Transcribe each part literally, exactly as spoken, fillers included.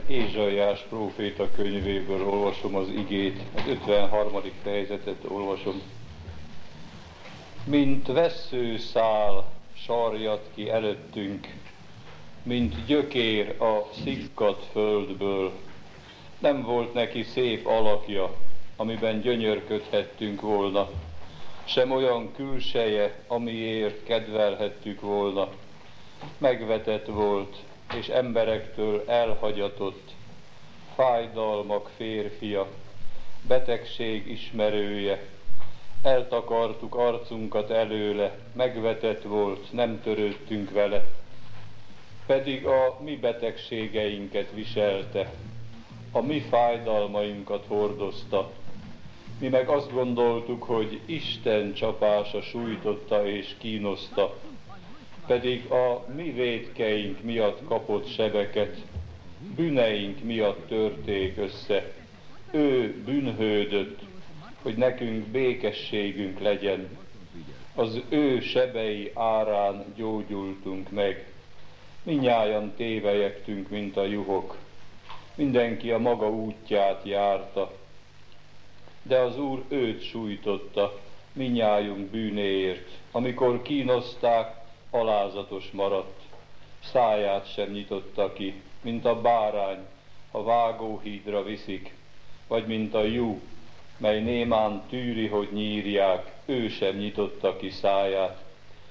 Ézsaiás próféta könyvéből olvasom az igét, az ötvenharmadik fejezetet olvasom. Mint vesszőszál sarjad ki előttünk, mint gyökér a szikkadt földből. Nem volt neki szép alakja, amiben gyönyörködhettünk volna, sem olyan külseje, amiért kedvelhettük volna. Megvetett volt, és emberektől elhagyatott, fájdalmak férfia, betegség ismerője. Eltakartuk arcunkat előle, megvetett volt, nem törődtünk vele. Pedig a mi betegségeinket viselte, a mi fájdalmainkat hordozta. Mi meg azt gondoltuk, hogy Isten csapása sújtotta és kínoszta, pedig a mi vétkeink miatt kapott sebeket, bűneink miatt törték össze. Ő bűnhődött, hogy nekünk békességünk legyen. Az ő sebei árán gyógyultunk meg. Mindnyájan tévelyegtünk, mint a juhok. Mindenki a maga útját járta. De az Úr őt sújtotta, mindnyájunk bűnéért. Amikor kínozták, alázatos maradt. Száját sem nyitotta ki, mint a bárány, ha vágóhídra viszik, vagy mint a juh, mely némán tűri, hogy nyírják, ő sem nyitotta ki száját.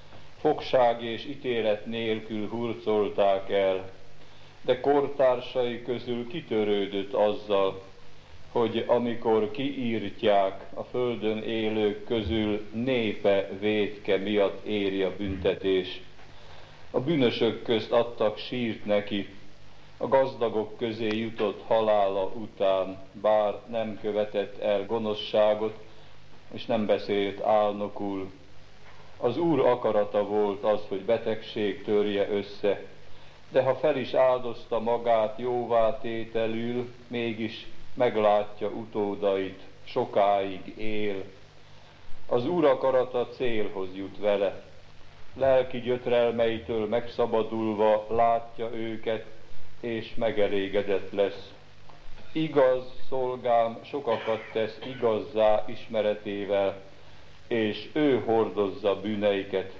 Fogság és ítélet nélkül hurcolták el, de kortársai közül kitörődött azzal, hogy amikor kiírtják, a földön élők közül népe vétke miatt éri a büntetés. A bűnösök közt adtak sírt neki, a gazdagok közé jutott halála után, bár nem követett el gonoszságot, és nem beszélt álnokul. Az Úr akarata volt az, hogy betegség törje össze, de ha fel is áldozta magát jóvá tételül, mégis meglátja utódait, sokáig él. Az Úr akarata célhoz jut vele. Lelki gyötrelmeitől megszabadulva látja őket, és megelégedett lesz. Igaz szolgám sokakat tesz igazzá ismeretével, és ő hordozza bűneiket.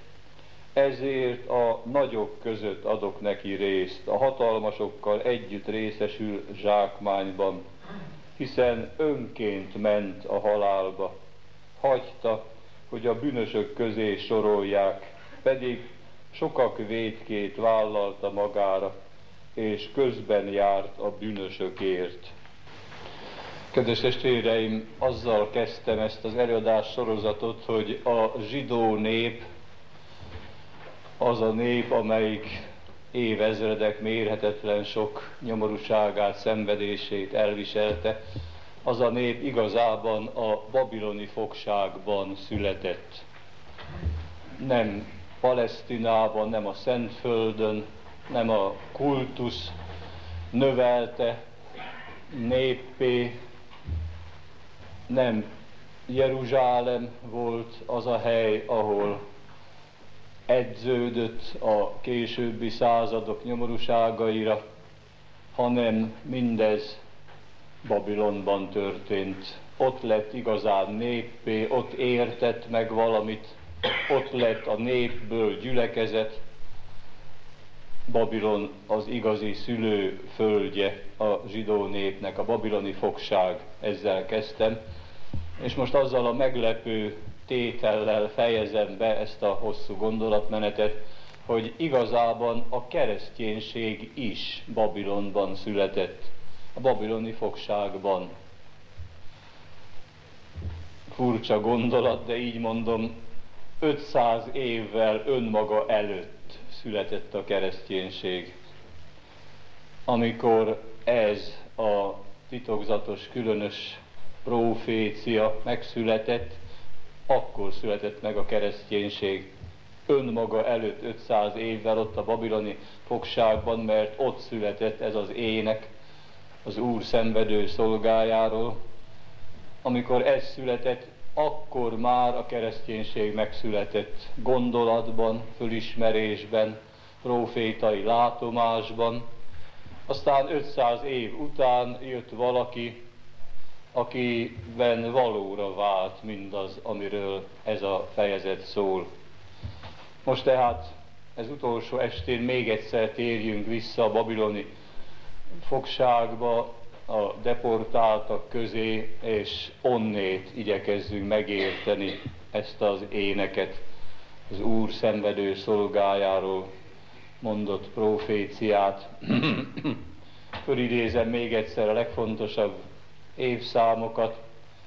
Ezért a nagyok között adok neki részt, a hatalmasokkal együtt részesül zsákmányban, hiszen önként ment a halálba. Hagyta, hogy a bűnösök közé sorolják, pedig sokak vétkét vállalta magára, és közben járt a bűnösökért. Kedves testvéreim, azzal kezdtem ezt az előadás sorozatot, hogy a zsidó nép az a nép, amelyik évezredek mérhetetlen sok nyomorúságát, szenvedését elviselte, az a nép igazában a babiloni fogságban született. Nem Palesztinában, nem a Szentföldön, nem a kultusz növelte néppé, nem Jeruzsálem volt az a hely, ahol edződött a későbbi századok nyomorúságaira, hanem mindez Babilonban történt. Ott lett igazán néppé, ott értett meg valamit, ott lett a népből gyülekezet. Babilon az igazi szülőföldje a zsidó népnek, a babiloni fogság, ezzel kezdtem. És most azzal a meglepő tétellel fejezem be ezt a hosszú gondolatmenetet, hogy igazában a kereszténység is Babilonban született, a babiloni fogságban. Furcsa gondolat, de így mondom, ötszáz évvel önmaga előtt született a kereszténység. Amikor ez a titokzatos, különös profécia megszületett, akkor született meg a kereszténység. Önmaga előtt ötszáz évvel ott a babiloni fogságban, mert ott született ez az ének az Úr szenvedő szolgájáról. Amikor ez született, akkor már a kereszténység megszületett gondolatban, fölismerésben, profétai látomásban, Aztán ötszáz év után jött valaki, akiben valóra vált mindaz, amiről ez a fejezet szól. Most tehát ez utolsó estén még egyszer térjünk vissza a babiloni fogságba, a deportáltak közé, és onnét igyekezzünk megérteni ezt az éneket, az Úr szenvedő szolgájáról mondott proféciát. Fölidézem még egyszer a legfontosabb évszámokat.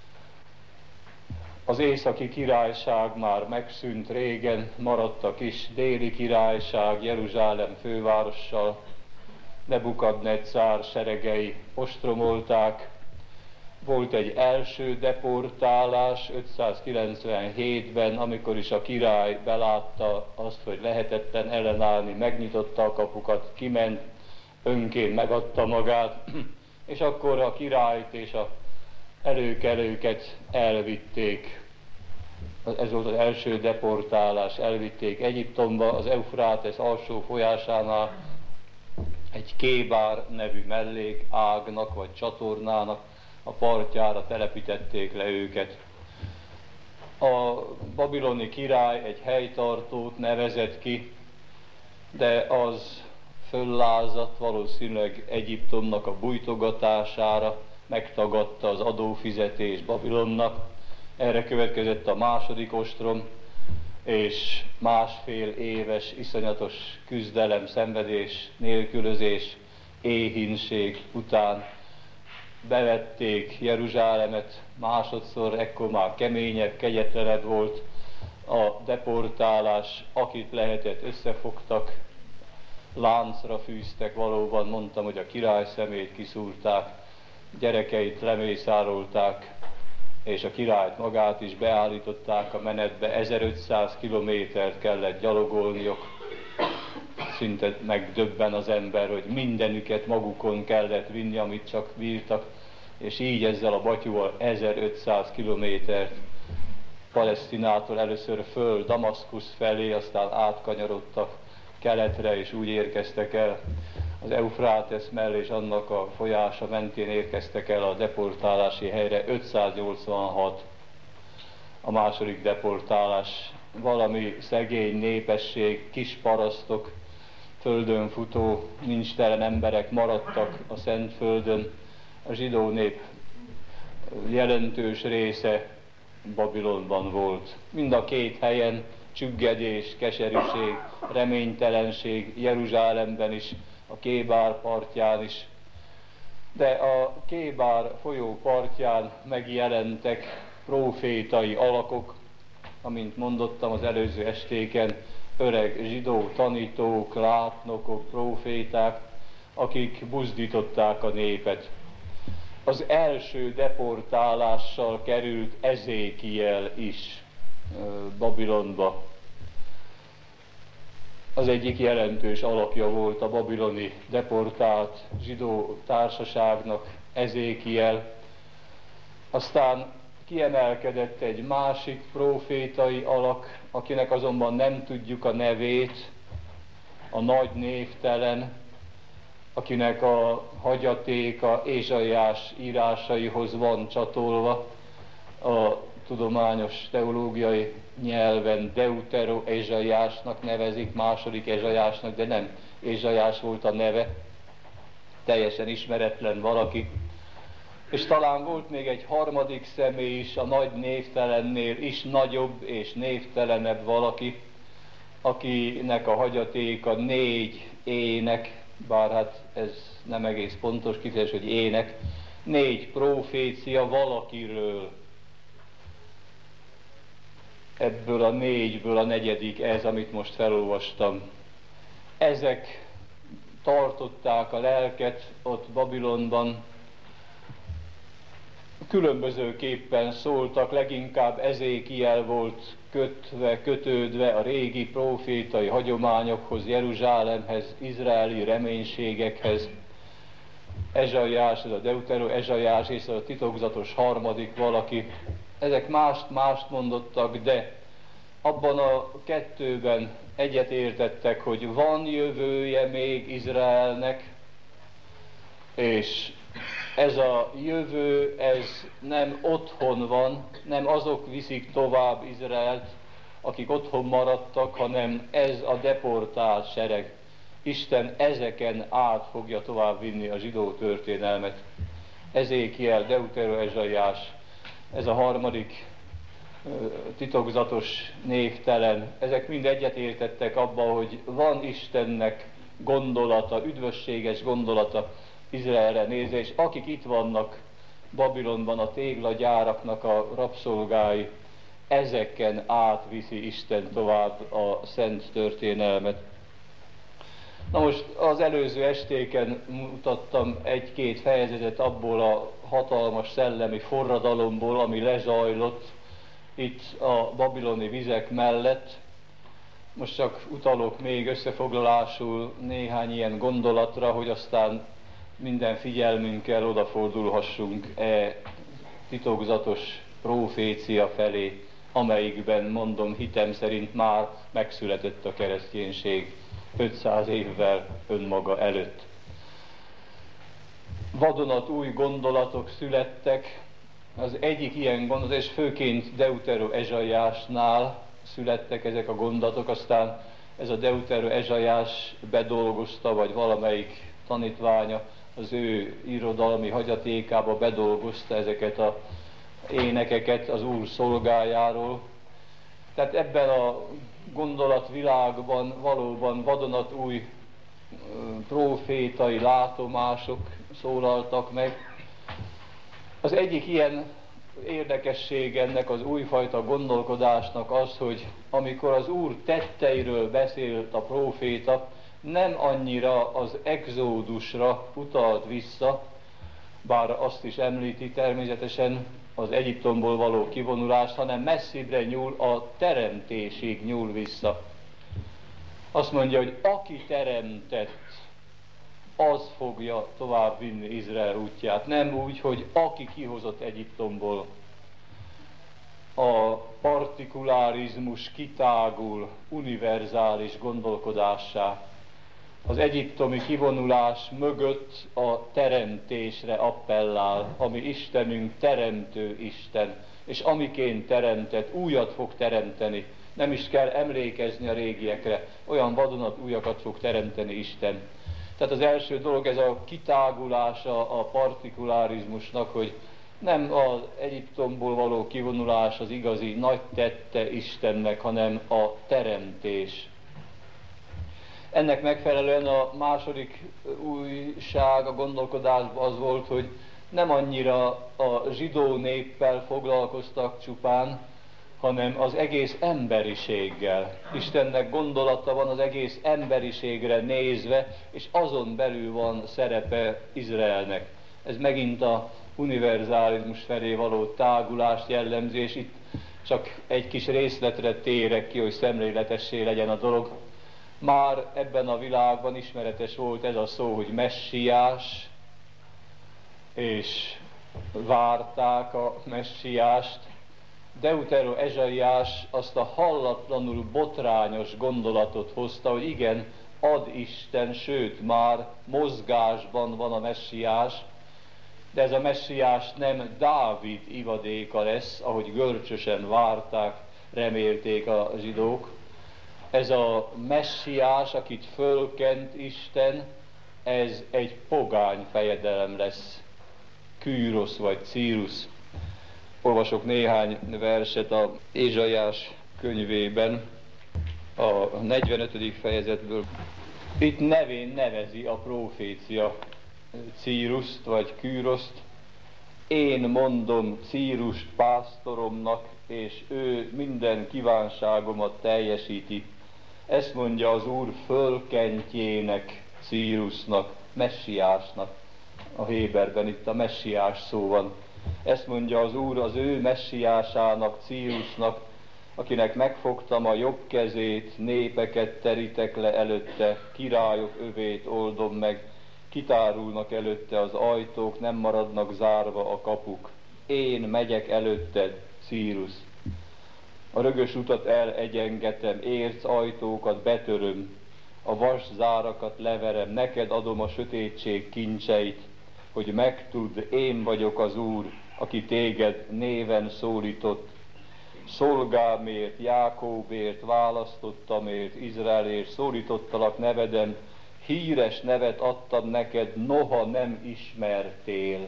Az északi királyság már megszűnt régen, maradt a kis déli királyság Jeruzsálem fővárossal. Nebukadnetszár seregei ostromolták. Volt egy első deportálás ötszázkilencvenhétben, amikor is a király belátta azt, hogy lehetetlen ellenállni, megnyitotta a kapukat, kiment, önként megadta magát, és akkor a királyt és a előkelőket elvitték. Ez volt az első deportálás, elvitték Egyiptomba, az Eufrátesz alsó folyásánál egy Kébár nevű mellékágnak vagy csatornának a partjára telepítették le őket. A babiloni király egy helytartót nevezett ki, de az föllázadt valószínűleg Egyiptomnak a bújtogatására, megtagadta az adófizetést Babilonnak. Erre következett a második ostrom, és másfél éves iszonyatos küzdelem, szenvedés, nélkülözés, éhínség után bevették Jeruzsálemet másodszor, ekkor már keményebb, kegyetlenebb volt a deportálás, akit lehetett összefogtak, láncra fűztek, valóban mondtam, hogy a király szemét kiszúrták, gyerekeit lemészárolták, és a királyt magát is beállították a menetbe, ezerötszáz kilométert kellett gyalogolniuk. Szinte megdöbben az ember, hogy mindenüket magukon kellett vinni, amit csak bírtak, és így ezzel a batyúval ezerötszáz kilométert Palesztinától először föl Damaszkusz felé, aztán átkanyarodtak keletre, és úgy érkeztek el az Eufrátesz mellé, és annak a folyása mentén érkeztek el a deportálási helyre. ötszáznyolcvanhat a második deportálás. Valami szegény népesség, kis parasztok, földön futó, nincs telen emberek maradtak a Szentföldön. A zsidó nép jelentős része Babilonban volt. Mind a két helyen csüggedés, keserűség, reménytelenség, Jeruzsálemben is, a Kébár partján is. De a Kébár folyó partján megjelentek prófétai alakok, amint mondottam az előző estéken, öreg zsidó tanítók, látnokok, próféták, akik buzdították a népet. Az első deportálással került Ezékiel is Babilonba. Az egyik jelentős alakja volt a babiloni deportált zsidó társaságnak Ezékiel. Aztán kiemelkedett egy másik prófétai alak, akinek azonban nem tudjuk a nevét, a nagy névtelen, akinek a hagyatéka Ézsaiás írásaihoz van csatolva, a tudományos teológiai nyelven Deutero Ézsaiásnak nevezik, második Ézsaiásnak, de nem Ézsaiás volt a neve, teljesen ismeretlen valaki. És talán volt még egy harmadik személy is, a nagy névtelennél is nagyobb és névtelenebb valaki, akinek a hagyatéka négy ének, bár hát ez nem egész pontos kifejezés, hogy ének, négy profécia valakiről. Ebből a négyből a negyedik ez, amit most felolvastam. Ezek tartották a lelket ott Babilonban, különbözőképpen szóltak, leginkább Ezékiel volt kötve, kötődve a régi prófétai hagyományokhoz, Jeruzsálemhez, izraeli reménységekhez. Ezsaiás, ez a Deutero Ezsaiás és a titokzatos harmadik valaki, ezek mást-mást mondottak, de abban a kettőben egyetértettek, hogy van jövője még Izraelnek, És ez a jövő, ez nem otthon van, nem azok viszik tovább Izraelt, akik otthon maradtak, hanem ez a deportált sereg. Isten ezeken át fogja tovább vinni a zsidó történelmet. Ezékiel, Deutero Ezsaiás, ez a harmadik titokzatos névtelen, ezek mind egyetértettek abban, hogy van Istennek gondolata, üdvösséges gondolata Izraelre nézve, és akik itt vannak Babilonban, a téglagyáraknak a rabszolgái, ezeken átviszi Isten tovább a szent történelmet. Na most az előző estéken mutattam egy-két fejezetet abból a hatalmas szellemi forradalomból, ami lezajlott itt a babiloni vizek mellett. Most csak utalok még összefoglalásul néhány ilyen gondolatra, hogy aztán minden figyelmünkkel odafordulhassunk e titokzatos prófécia felé, amelyikben, mondom, hitem szerint már megszületett a kereszténység ötszáz évvel önmaga előtt. Vadonatúj gondolatok születtek, az egyik ilyen gondolat, és főként Deutero Ezsaiásnál születtek ezek a gondolatok, aztán ez a Deutero Ezsaiás bedolgozta, vagy valamelyik tanítványa az ő irodalmi hagyatékába bedolgozta ezeket az énekeket az Úr szolgájáról. Tehát ebben a gondolatvilágban valóban vadonatúj prófétai látomások szólaltak meg. Az egyik ilyen érdekesség ennek az újfajta gondolkodásnak az, hogy amikor az Úr tetteiről beszélt a próféta, nem annyira az exódusra utalt vissza, bár azt is említi természetesen, az Egyiptomból való kivonulást, hanem messzibbre nyúl, a teremtésig nyúl vissza. Azt mondja, hogy aki teremtett, az fogja tovább vinni Izrael útját. Nem úgy, hogy aki kihozott Egyiptomból. A partikularizmus kitágul univerzális gondolkodássá. Az egyiptomi kivonulás mögött a teremtésre appellál, ami Istenünk teremtő Isten, és amiként teremtett, újat fog teremteni. Nem is kell emlékezni a régiekre, olyan vadonat újakat fog teremteni Isten. Tehát az első dolog ez a kitágulása a partikularizmusnak, hogy nem az Egyiptomból való kivonulás az igazi nagy tette Istennek, hanem a teremtés. Ennek megfelelően a második újság a gondolkodásban az volt, hogy nem annyira a zsidó néppel foglalkoztak csupán, hanem az egész emberiséggel. Istennek gondolata van az egész emberiségre nézve, és azon belül van szerepe Izraelnek. Ez megint a univerzalizmus felé való tágulást jellemzi, és itt csak egy kis részletre térek ki, hogy szemléletessé legyen a dolog. Már ebben a világban ismeretes volt ez a szó, hogy messiás, és várták a messiást. Deutero Ezsaiás azt a hallatlanul botrányos gondolatot hozta, hogy igen, ad Isten, sőt már mozgásban van a messiás, de ez a messiás nem Dávid ivadéka lesz, ahogy görcsösen várták, remélték a zsidók. Ez a messiás, akit fölkent Isten, ez egy pogány fejedelem lesz, Kűrosz vagy Círusz. Olvasok néhány verset a Ézsaiás könyvében, a negyvenötödik fejezetből. Itt nevén nevezi a prófécia Círuszt vagy Kűroszt. Én mondom Círust pásztoromnak, és ő minden kívánságomat teljesíti. Ezt mondja az Úr fölkentjének, Círusznak, messiásnak. A Héberben itt a messiás szó van. Ezt mondja az Úr az ő messiásának, Círusznak, akinek megfogtam a jobb kezét, népeket terítek le előtte, királyok övét oldom meg, kitárulnak előtte az ajtók, nem maradnak zárva a kapuk. Én megyek előtted, Círusz. A rögös utat elegyengetem, érc ajtókat betöröm, a vas zárakat leverem, neked adom a sötétség kincseit, hogy megtudd, én vagyok az Úr, aki téged néven szólított. Szolgámért, Jákóbért, választottamért, Izraelért szólítottalak neveden, híres nevet adtam neked, noha nem ismertél.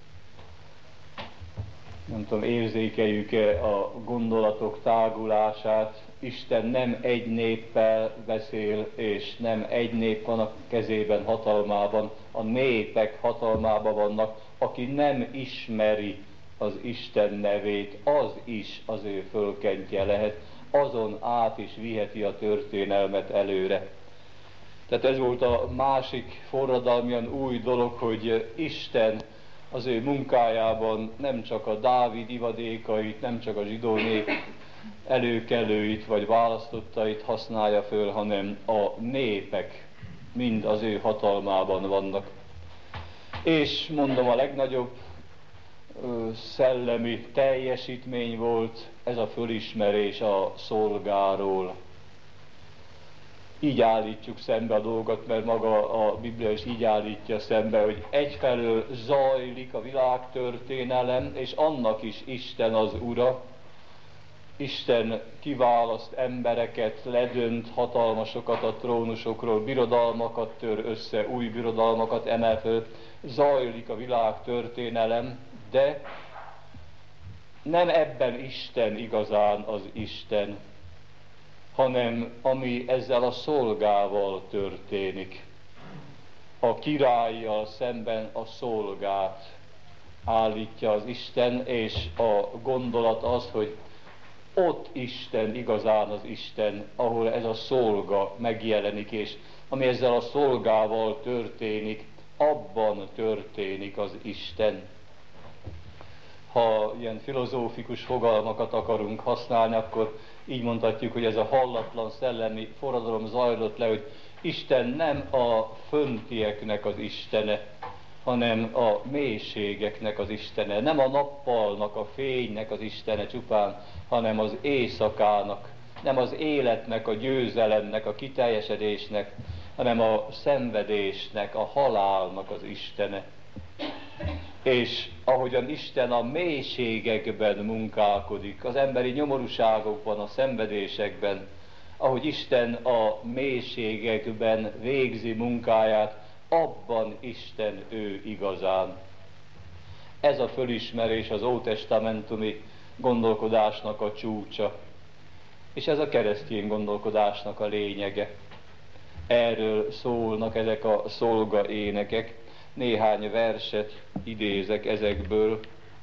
Nem tudom, érzékeljük-e a gondolatok tágulását. Isten nem egy néppel beszél, és nem egy nép van a kezében, hatalmában. A népek hatalmában vannak. Aki nem ismeri az Isten nevét, az is az ő fölkentje lehet. Azon át is viheti a történelmet előre. Tehát ez volt a másik forradalmian új dolog, hogy Isten az ő munkájában nem csak a Dávid ivadékait, nem csak a zsidó nép előkelőit vagy választottait használja föl, hanem a népek mind az ő hatalmában vannak. És mondom, a legnagyobb ö, szellemi teljesítmény volt ez a fölismerés a szolgáról. Így állítjuk szembe a dolgot, mert maga a Biblia is így állítja szembe, hogy egyfelől zajlik a világtörténelem, és annak is Isten az Ura. Isten kiválaszt embereket, ledönt hatalmasokat a trónusokról, birodalmakat tör össze, új birodalmakat emel föl. Zajlik a világtörténelem, de nem ebben Isten igazán az Isten, hanem ami ezzel a szolgával történik. A királlyal szemben a szolgát állítja az Isten, és a gondolat az, hogy ott Isten igazán az Isten, ahol ez a szolga megjelenik, és ami ezzel a szolgával történik, abban történik az Isten. Ha ilyen filozófikus fogalmakat akarunk használni, akkor így mondhatjuk, hogy ez a hallatlan szellemi forradalom zajlott le, hogy Isten nem a föntieknek az Istene, hanem a mélységeknek az Istene. Nem a nappalnak, a fénynek az Istene csupán, hanem az éjszakának. Nem az életnek, a győzelemnek, a kiteljesedésnek, hanem a szenvedésnek, a halálnak az Istene. És ahogyan Isten a mélységekben munkálkodik, az emberi nyomorúságokban, a szenvedésekben, ahogy Isten a mélységekben végzi munkáját, abban Isten ő igazán. Ez a fölismerés az ótestamentumi gondolkodásnak a csúcsa, és ez a keresztény gondolkodásnak a lényege. Erről szólnak ezek a szolgaénekek. Néhány verset idézek ezekből,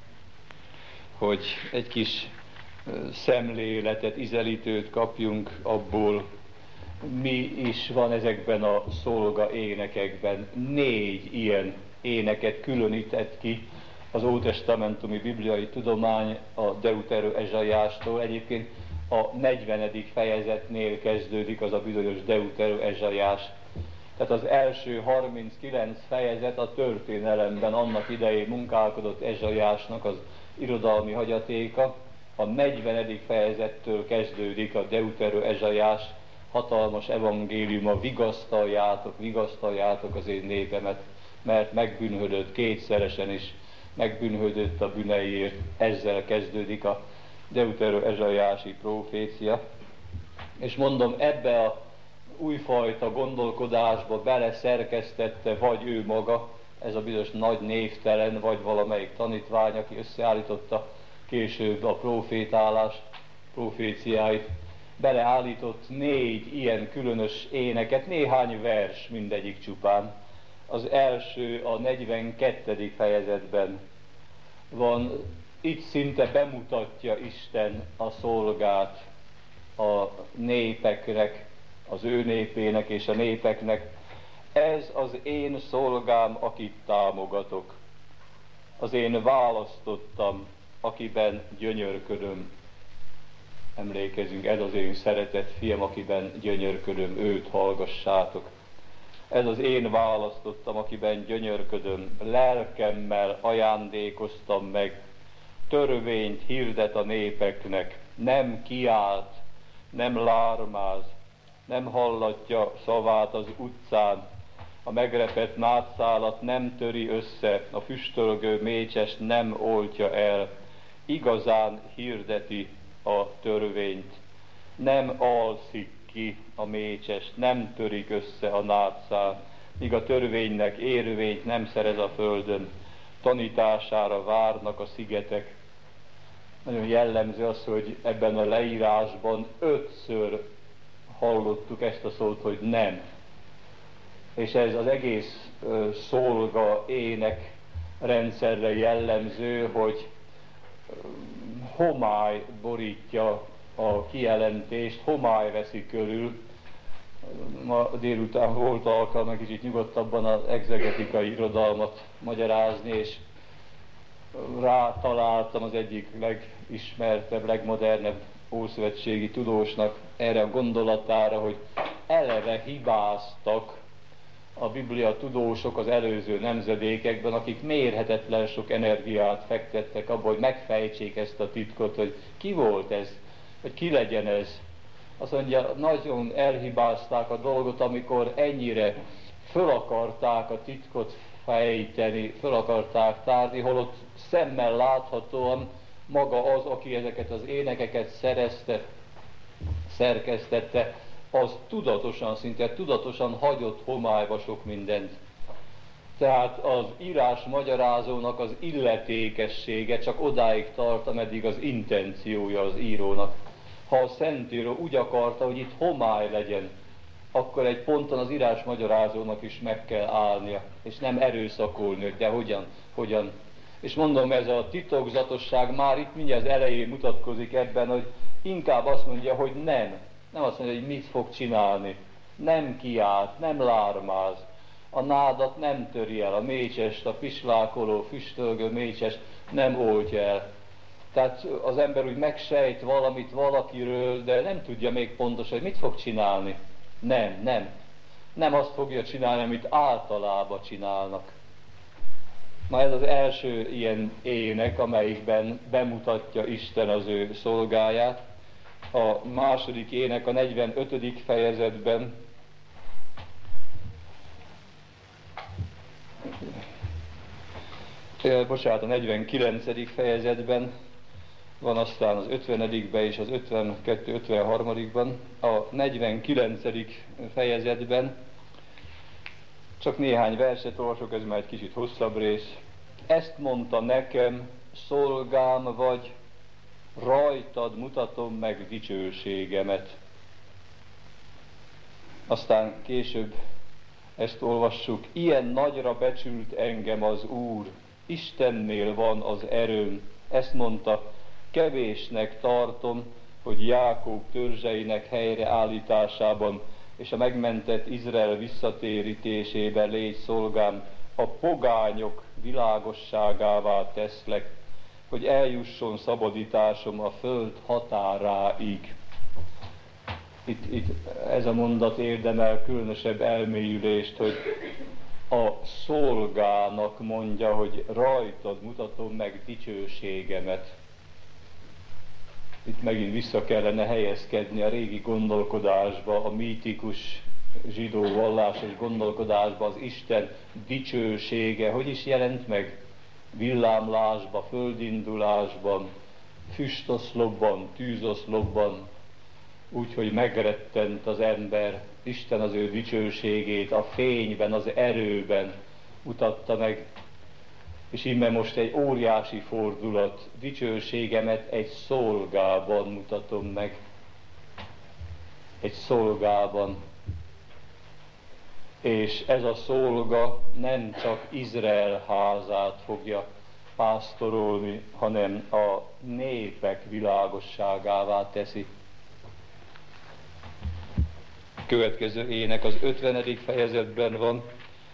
hogy egy kis szemléletet, ízelítőt kapjunk abból, mi is van ezekben a szolga énekekben. Négy ilyen éneket különített ki az ótestamentumi bibliai tudomány a Deutero-Ezsaiástól. Egyébként a negyvenedik fejezetnél kezdődik az a bizonyos Deutero-Ezsaiás. Tehát az első harminckilenc fejezet a történelemben annak idején munkálkodott Ezsaiásnak az irodalmi hagyatéka. A negyvenedik fejezettől kezdődik a Deutero-Ezsaiás hatalmas evangéliuma: vigasztaljátok, vigasztaljátok az én népemet, mert megbűnhődött kétszeresen is, megbűnhődött a bűneiért. Ezzel kezdődik a Deutero-Ezsaiási profécia. És mondom, ebbe a újfajta gondolkodásba beleszerkesztette vagy ő maga, ez a bizonyos nagy névtelen, vagy valamelyik tanítvány, aki összeállította később a profétálás proféciáit, beleállított négy ilyen különös éneket, néhány vers mindegyik csupán. Az első a negyvenkettedik fejezetben van, itt szinte bemutatja Isten a szolgát a népeknek, az ő népének és a népeknek. Ez az én szolgám, akit támogatok. Az én választottam, akiben gyönyörködöm. Emlékezünk, ez az én szeretett fiam, akiben gyönyörködöm, őt hallgassátok. Ez az én választottam, akiben gyönyörködöm, lelkemmel ajándékoztam meg, törvényt hirdet a népeknek, nem kiált, nem lármáz, nem hallatja szavát az utcán, a megrepett nádszálat nem töri össze, a füstölgő mécsest nem oltja el, igazán hirdeti a törvényt. Nem alszik ki a mécses, nem törik össze a nádszál, míg a törvénynek érvényt nem szerez a földön, tanítására várnak a szigetek. Nagyon jellemző az, hogy ebben a leírásban ötször hallottuk ezt a szót, hogy nem. És ez az egész ö, szolga ének rendszerre jellemző, hogy ö, homály borítja a kijelentést, homály veszi körül. Ma délután volt alkalma kicsit nyugodtabban az egzegetikai irodalmat magyarázni, és rátaláltam az egyik legismertebb, legmodernebb ószövetségi tudósnak erre a gondolatára, hogy eleve hibáztak a Biblia tudósok az előző nemzedékekben, akik mérhetetlen sok energiát fektettek abba, hogy megfejtsék ezt a titkot, hogy ki volt ez, hogy ki legyen ez. Azt mondja, nagyon elhibázták a dolgot, amikor ennyire föl akarták a titkot fejteni, föl akarták tárni, holott szemmel láthatóan maga az, aki ezeket az énekeket szerezte, szerkesztette, az tudatosan, szinte tudatosan hagyott homályba sok mindent. Tehát az írás magyarázónak az illetékessége csak odáig tart, ameddig az intenciója az írónak. Ha a Szentíró úgy akarta, hogy itt homály legyen, akkor egy ponton az írás magyarázónak is meg kell állnia, és nem erőszakolni, de hogyan, hogyan. És mondom, ez a titokzatosság már itt mindjárt az elején mutatkozik ebben, hogy inkább azt mondja, hogy nem. Nem azt mondja, hogy mit fog csinálni. Nem kiált, nem lármáz. A nádat nem töri el, a mécsest, a pislákoló, füstölgő mécsest nem oltja el. Tehát az ember úgy megsejt valamit valakiről, de nem tudja még pontosan, hogy mit fog csinálni. Nem, nem. Nem azt fogja csinálni, amit általában csinálnak. Na ez az első ilyen ének, amelyikben bemutatja Isten az ő szolgáját. A második ének a negyvenötödik fejezetben bocsánat, a negyvenkilencedik fejezetben van, aztán az ötvenedikben és az ötvenkettő ötvenharmadikban A negyvenkilencedik fejezetben csak néhány verset olvasok, ez már egy kicsit hosszabb rész. Ezt mondta nekem, szolgám vagy, rajtad mutatom meg dicsőségemet. Aztán később ezt olvassuk. Ilyen nagyra becsült engem az Úr, Istennél van az erőm. Ezt mondta, kevésnek tartom, hogy Jákob törzseinek helyreállításában és a megmentett Izrael visszatérítésében légy szolgám, a pogányok világosságává teszlek, hogy eljusson szabadításom a föld határáig. Itt, itt ez a mondat érdemel különösebb elmélyülést, hogy a szolgának mondja, hogy rajtad mutatom meg dicsőségemet. Itt megint vissza kellene helyezkedni a régi gondolkodásba, a mítikus zsidó vallásos gondolkodásba, az Isten dicsősége. Hogy is jelent meg? Villámlásba, földindulásban, füstoszlopban, tűzoszlopban, úgyhogy megrettent az ember. Isten az ő dicsőségét a fényben, az erőben mutatta meg. És íme most egy óriási fordulat, dicsőségemet egy szolgában mutatom meg. Egy szolgában. És ez a szolga nem csak Izrael házát fogja pásztorolni, hanem a népek világosságává teszi. Következő ének az ötvenedik fejezetben van.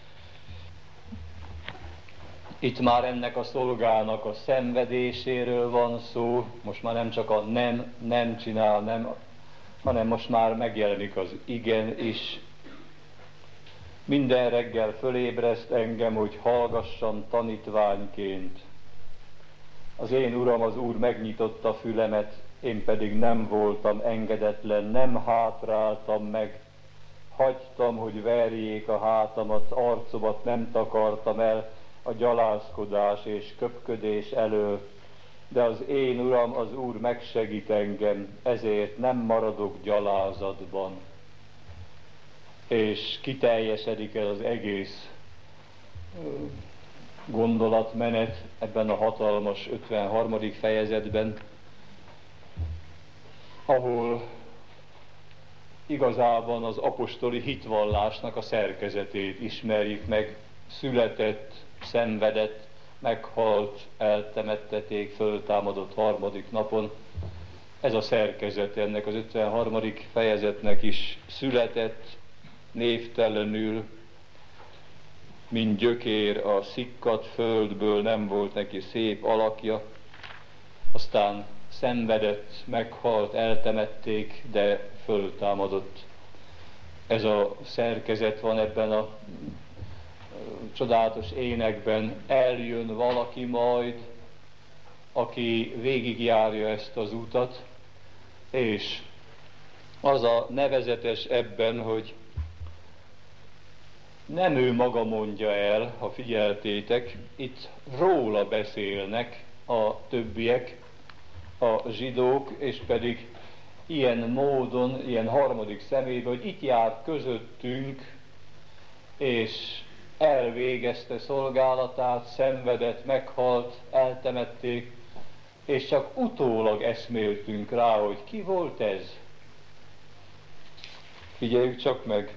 Itt már ennek a szolgának a szenvedéséről van szó, most már nem csak a nem, nem csinál, nem, hanem most már megjelenik az igen is. Minden reggel fölébreszt engem, hogy hallgassam tanítványként. Az én Uram, az Úr megnyitotta fülemet, én pedig nem voltam engedetlen, nem hátráltam meg, hagytam, hogy verjék a hátamat, arcomat nem takartam el a gyalázkodás és köpködés elől, de az én Uram, az Úr megsegít engem, ezért nem maradok gyalázatban. És kiteljesedik el az egész gondolatmenet ebben a hatalmas ötvenharmadik fejezetben, ahol igazában az apostoli hitvallásnak a szerkezetét ismerjük meg. Született, szenvedett, meghalt, eltemetteték, föltámadott harmadik napon. Ez a szerkezet ennek az ötvenharmadik fejezetnek is. Született névtelenül, mint gyökér a szikkadt földből, nem volt neki szép alakja, aztán szenvedett, meghalt, eltemették, de föltámadott. Ez a szerkezet van ebben a csodálatos énekben. Eljön valaki majd, aki végigjárja ezt az utat, és az a nevezetes ebben, hogy nem ő maga mondja el, ha figyeltétek, itt róla beszélnek a többiek, a zsidók, és pedig ilyen módon, ilyen harmadik személyben, hogy itt járt közöttünk, és elvégezte szolgálatát, szenvedett, meghalt, eltemették, és csak utólag eszméltünk rá, hogy ki volt ez. Figyeljük csak meg!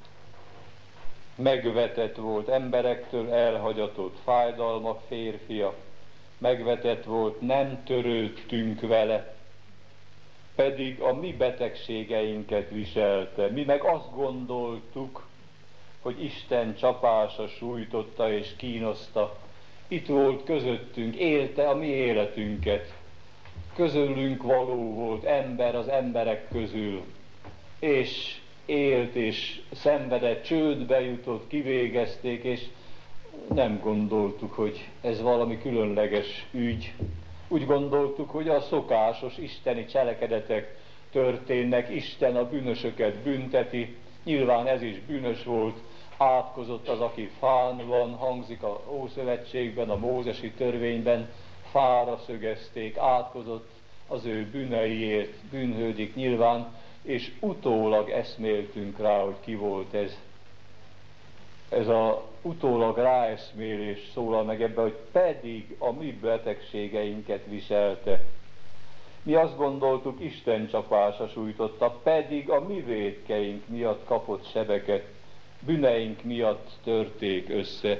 Megvetett volt, emberektől elhagyatott, fájdalmak férfia, megvetett volt, nem törődtünk vele, pedig a mi betegségeinket viselte. Mi meg azt gondoltuk, hogy Isten csapása sújtotta és kínoszta. Itt volt közöttünk, élte a mi életünket. Közülünk való volt, ember az emberek közül, és élt és szenvedett, csődbe jutott, kivégezték, és nem gondoltuk, hogy ez valami különleges ügy. Úgy gondoltuk, hogy a szokásos isteni cselekedetek történnek, Isten a bűnösöket bünteti, nyilván ez is bűnös volt, átkozott az, aki fán van, hangzik a Ószövetségben, a mózesi törvényben, fára szögezték, átkozott az ő bűneiért, bűnhődik nyilván, és utólag eszméltünk rá, hogy ki volt ez. Ez a utólag ráeszmélés szólal meg ebbe, hogy pedig a mi betegségeinket viselte. Mi azt gondoltuk, Isten csapása sújtotta, pedig a mi vétkeink miatt kapott sebeket, bűneink miatt törték össze.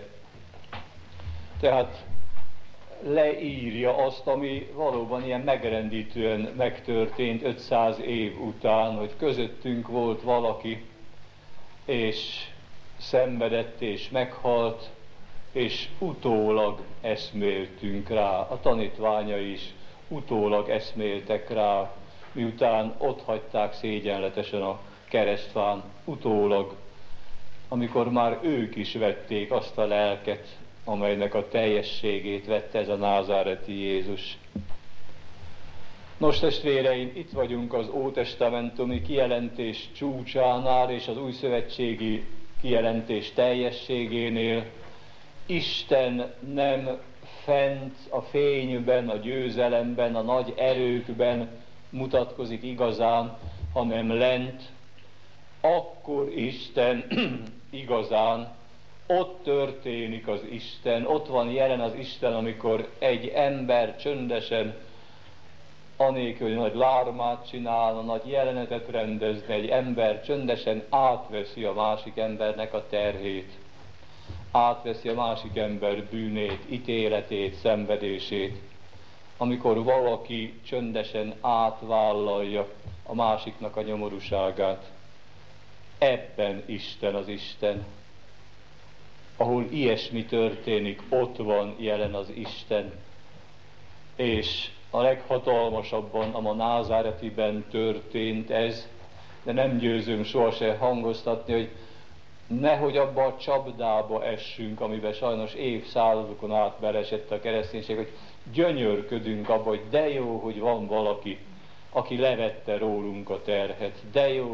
Tehát leírja azt, ami valóban ilyen megrendítően megtörtént ötszáz év után, hogy közöttünk volt valaki, és szenvedett és meghalt, és utólag eszméltünk rá. A tanítványai is utólag eszméltek rá, miután ott hagyták szégyenletesen a keresztfán, utólag, amikor már ők is vették azt a lelket, amelynek a teljességét vette ez a názáreti Jézus. Nos, testvéreim, itt vagyunk az ótestamentumi kijelentés csúcsánál és az újszövetségi kijelentés teljességénél. Isten nem fent a fényben, a győzelemben, a nagy erőkben mutatkozik igazán, hanem lent. Akkor Isten igazán, ott történik az Isten, ott van jelen az Isten, amikor egy ember csöndesen, anélkül, hogy nagy lármát csinálna, nagy jelenetet rendezne, egy ember csöndesen átveszi a másik embernek a terhét, átveszi a másik ember bűnét, ítéletét, szenvedését, amikor valaki csöndesen átvállalja a másiknak a nyomorúságát. Ebben Isten az Isten. Ahol ilyesmi történik, ott van jelen az Isten. És a leghatalmasabban a ma názáretiben történt ez, de nem győzöm sohasem hangoztatni, hogy nehogy abba a csapdába essünk, amiben sajnos évszázadokon át belesett a kereszténység, hogy gyönyörködünk abba, hogy de jó, hogy van valaki, aki levette rólunk a terhet, de jó,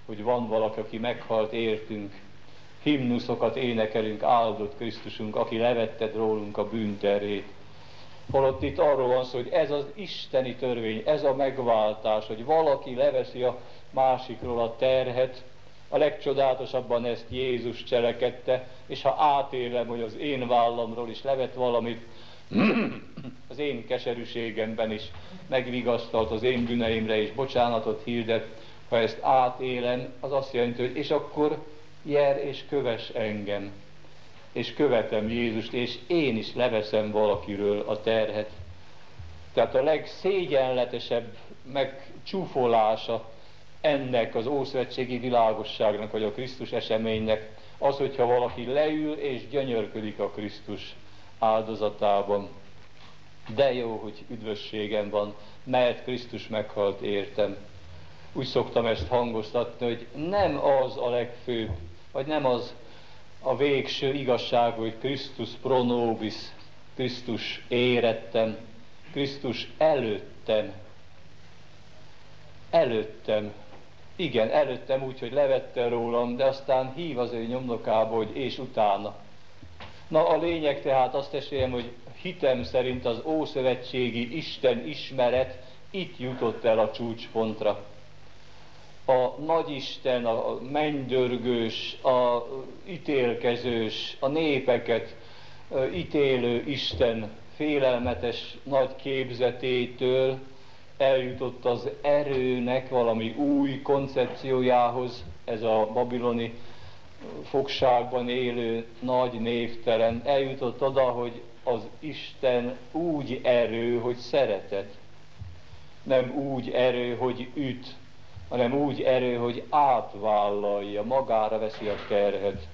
hogy van valaki, aki meghalt értünk. Himnuszokat énekelünk, áldott Krisztusunk, aki levetted rólunk a bűnterhét. Holott itt arról van szó, hogy ez az isteni törvény, ez a megváltás, hogy valaki leveszi a másikról a terhet. A legcsodálatosabban ezt Jézus cselekedte, és ha átélem, hogy az én vállamról is levett valamit, az én keserűségemben is megvigasztalt, az én bűneimre is bocsánatot hirdet, ha ezt átélem, az azt jelenti, hogy és akkor jár és kövess engem, és követem Jézust, és én is leveszem valakiről a terhet. Tehát a legszégyenletesebb megcsúfolása ennek az ószövetségi világosságnak, vagy a Krisztus eseménynek az, hogyha valaki leül és gyönyörködik a Krisztus áldozatában. De jó, hogy üdvösségem van, mert Krisztus meghalt értem. Úgy szoktam ezt hangoztatni, hogy nem az a legfőbb, vagy nem az a végső igazság, hogy Krisztus pro nobis, Krisztus érettem, Krisztus előttem. Előttem. Igen, előttem úgy, hogy levette rólam, de aztán hív az ő nyomdokába, hogy és utána. Na a lényeg tehát azt testvérem, hogy hitem szerint az ószövetségi Isten ismeret itt jutott el a csúcspontra. A nagyisten, a mennydörgős, a ítélkezős, a népeket ítélő Isten félelmetes nagy képzetétől eljutott az erőnek valami új koncepciójához, ez a babiloni fogságban élő nagy névtelen, eljutott oda, hogy az Isten úgy erő, hogy szeretet. Nem úgy erő, hogy üt, hanem úgy erő, hogy átvállalja, magára veszi a terhet.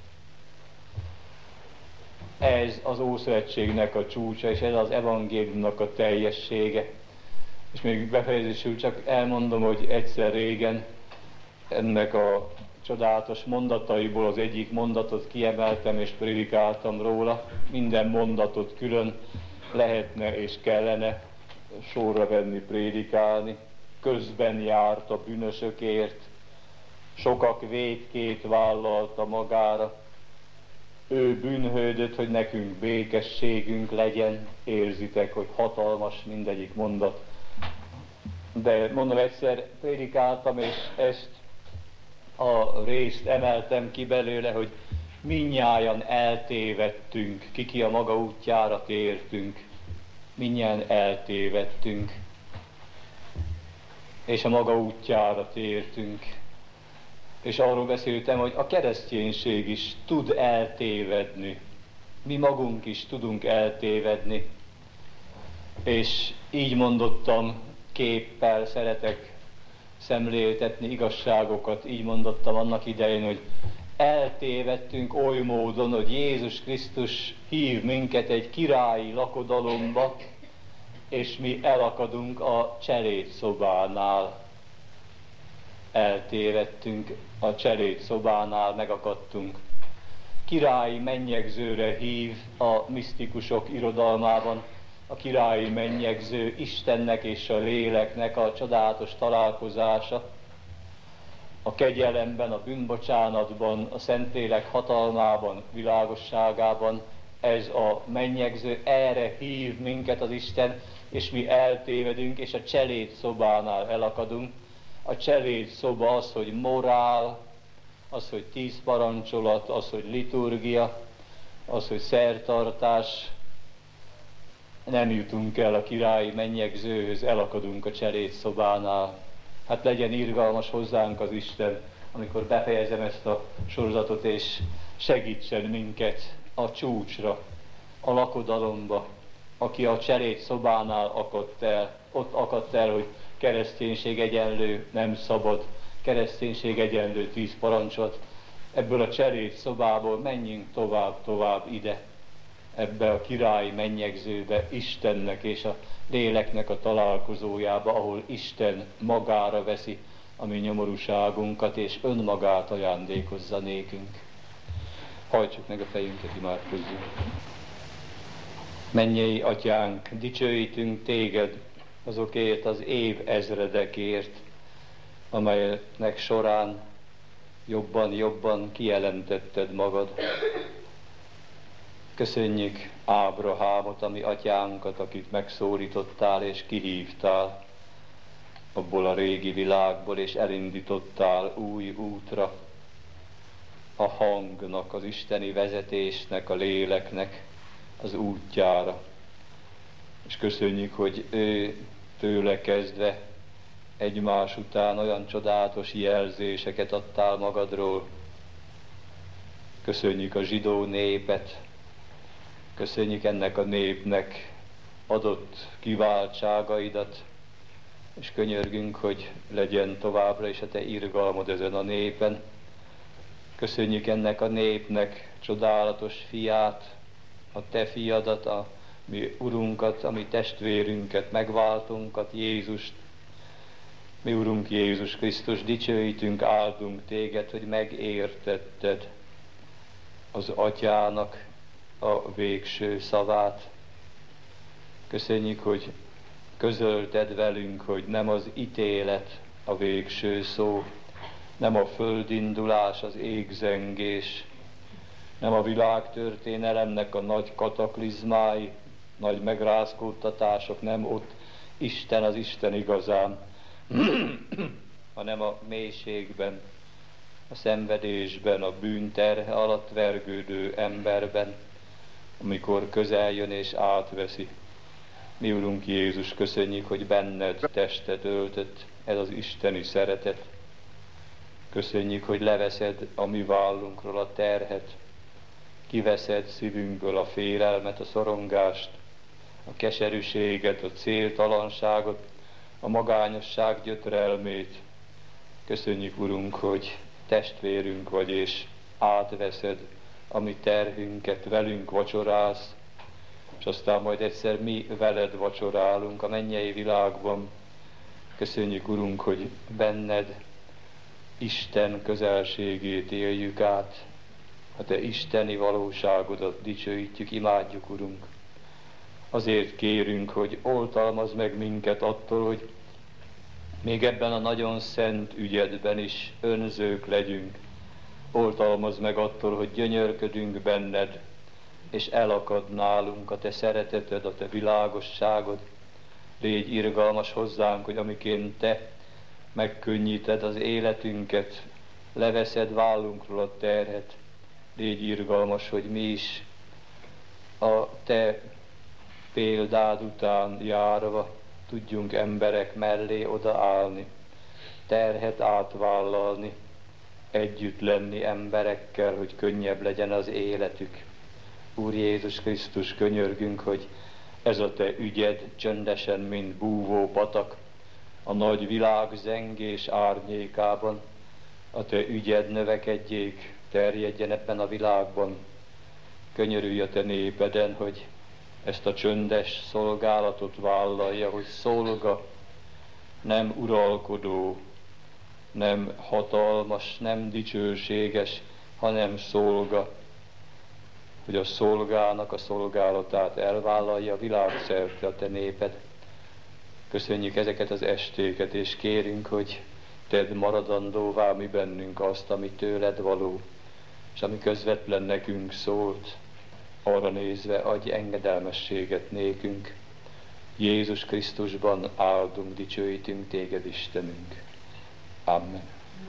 Ez az Ószövetségnek a csúcsa, és ez az evangéliumnak a teljessége. És még befejezésül csak elmondom, hogy egyszer régen ennek a csodálatos mondataiból az egyik mondatot kiemeltem és prédikáltam róla. Minden mondatot külön lehetne és kellene sorra venni, prédikálni. Közben járt a bűnösökért, sokak vétkét vállalta magára. Ő bűnhődött, hogy nekünk békességünk legyen. Érzitek, hogy hatalmas mindegyik mondat. De mondom, egyszer prédikáltam, és ezt a részt emeltem ki belőle, hogy mindnyájan eltévedtünk, kiki a maga útjára tértünk, mindnyájan eltévedtünk, és a maga útjára tértünk. És arról beszéltem, hogy a kereszténység is tud eltévedni. Mi magunk is tudunk eltévedni. És így mondottam, képpel szeretek szemléltetni igazságokat, így mondottam annak idején, hogy eltévedtünk oly módon, hogy Jézus Krisztus hív minket egy királyi lakodalomba, és mi elakadunk a cselédszobánál. Eltévedtünk a cselédszobánál, megakadtunk. Királyi mennyegzőre hív a misztikusok irodalmában, a királyi mennyegző Istennek és a léleknek a csodálatos találkozása. A kegyelemben, a bűnbocsánatban, a Szentlélek hatalmában, világosságában ez a mennyegző, erre hív minket az Isten, és mi eltévedünk, és a cselédszobánál elakadunk. A cselédszoba az, hogy morál, az, hogy tíz parancsolat, az, hogy liturgia, az, hogy szertartás. Nem jutunk el a királyi mennyegzőhöz, elakadunk a cselédszobánál. Hát legyen irgalmas hozzánk az Isten, amikor befejezem ezt a sorozatot, és segítsen minket a csúcsra, a lakodalomba, aki a cselédszobánál akadt el, ott akadt el, hogy kereszténység egyenlő, nem szabad, kereszténység egyenlő tíz parancsot. Ebből a cselédszobából menjünk tovább-tovább ide, ebbe a királyi mennyegzőbe, Istennek és a léleknek a találkozójába, ahol Isten magára veszi a mi nyomorúságunkat, és önmagát ajándékozza nékünk. Hajtsuk meg a fejünket, imádkozzunk. Mennyei Atyánk, dicsőítünk Téged azokért az év ezredekért, amelynek során jobban-jobban kijelentetted magad. Köszönjük Ábrahámot, ami atyánkat, akit megszólítottál és kihívtál abból a régi világból, és elindítottál új útra, a hangnak, az isteni vezetésnek, a léleknek az útjára. És köszönjük, hogy ő tőle kezdve egymás után olyan csodálatos jelzéseket adtál magadról. Köszönjük a zsidó népet, köszönjük ennek a népnek adott kiváltságaidat, és könyörgünk, hogy legyen továbbra is a te irgalmad ezen a népen. Köszönjük ennek a népnek csodálatos fiát, a te fiadat, a mi Urunkat, a mi testvérünket, megváltunkat, Jézust. Mi Urunk Jézus Krisztus, dicsőítünk, áldunk téged, hogy megértetted az atyának a végső szavát. Köszönjük, hogy közölted velünk, hogy nem az ítélet a végső szó, nem a földindulás, az égzengés, nem a világtörténelemnek a nagy kataklizmái, nagy megrázkódtatások, nem ott Isten az Isten igazán, hanem a mélységben, a szenvedésben, a bűnterhe alatt vergődő emberben, amikor közel jön és átveszi. Mi Urunk Jézus, köszönjük, hogy benned testet öltött ez az isteni szeretet. Köszönjük, hogy leveszed a mi vállunkról a terhet, kiveszed szívünkből a félelmet, a szorongást, a keserűséget, a céltalanságot, a magányosság gyötrelmét. Köszönjük, Urunk, hogy testvérünk vagy, és átveszed a mi terhünket, velünk vacsorálsz, és aztán majd egyszer mi veled vacsorálunk a mennyei világban. Köszönjük, Urunk, hogy benned Isten közelségét éljük át, a te isteni valóságodat dicsőítjük, imádjuk, Urunk. Azért kérünk, hogy oltalmazd meg minket attól, hogy még ebben a nagyon szent ügyedben is önzők legyünk. Oltalmazd meg attól, hogy gyönyörködünk benned, és elakad nálunk a te szereteted, a te világosságod. Légy irgalmas hozzánk, hogy amiként te megkönnyíted az életünket, leveszed vállunkról a terhet. Légy irgalmas, hogy mi is a te példád után járva tudjunk emberek mellé odaállni, terhet átvállalni, együtt lenni emberekkel, hogy könnyebb legyen az életük. Úr Jézus Krisztus, könyörgünk, hogy ez a te ügyed csöndesen, mint búvó patak, a nagy világ zengés árnyékában, a te ügyed növekedjék, terjedjen ebben a világban. Könyörülj a te népeden, hogy ezt a csöndes szolgálatot vállalja, hogy szolga, nem uralkodó, nem hatalmas, nem dicsőséges, hanem szolga, hogy a szolgának a szolgálatát elvállalja világszerte a te néped. Köszönjük ezeket az estéket, és kérünk, hogy tedd maradandóvá mi bennünk azt, ami tőled való, és ami közvetlen nekünk szólt, arra nézve adj engedelmességet nékünk. Jézus Krisztusban áldunk, dicsőítünk téged, Istenünk. Amen.